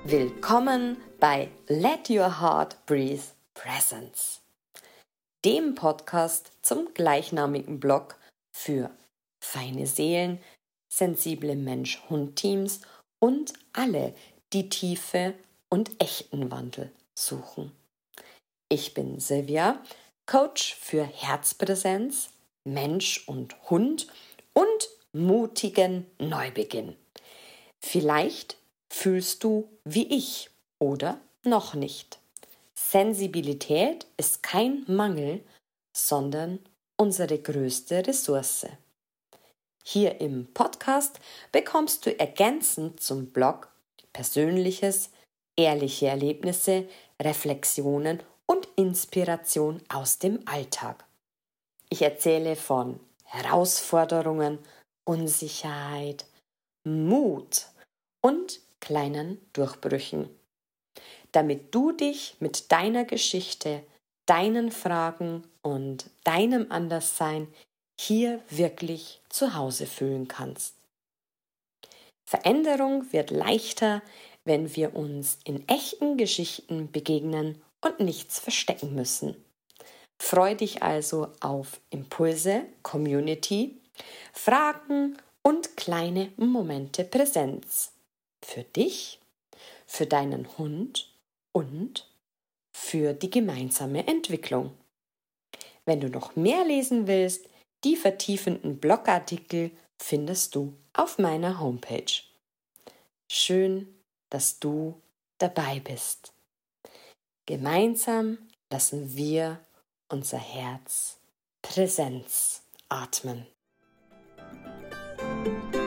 Willkommen bei Let Your Heart Breathe Presence, dem Podcast zum gleichnamigen Blog für feine Seelen, sensible Mensch-Hund-Teams und alle, die tiefe und echten Wandel suchen. Ich bin Silvia, Coach für Herzpräsenz, Mensch und Hund und mutigen Neubeginn. Vielleicht fühlst du wie ich oder noch nicht. Sensibilität ist kein Mangel, sondern unsere größte Ressource. Hier im Podcast bekommst du ergänzend zum Blog Persönliches, ehrliche Erlebnisse, Reflexionen und Inspiration aus dem Alltag. Ich erzähle von Herausforderungen, Unsicherheit, Mut und kleinen Durchbrüchen, damit du dich mit deiner Geschichte, deinen Fragen und deinem Anderssein hier wirklich zu Hause fühlen kannst. Veränderung wird leichter, wenn wir uns in echten Geschichten begegnen und nichts verstecken müssen. Freu dich also auf Impulse, Community, Fragen und kleine Momente Präsenz. Für dich, für deinen Hund und für die gemeinsame Entwicklung. Wenn du noch mehr lesen willst, die vertiefenden Blogartikel findest du auf meiner Homepage. Schön, dass du dabei bist. Gemeinsam lassen wir unser Herz Präsenz atmen.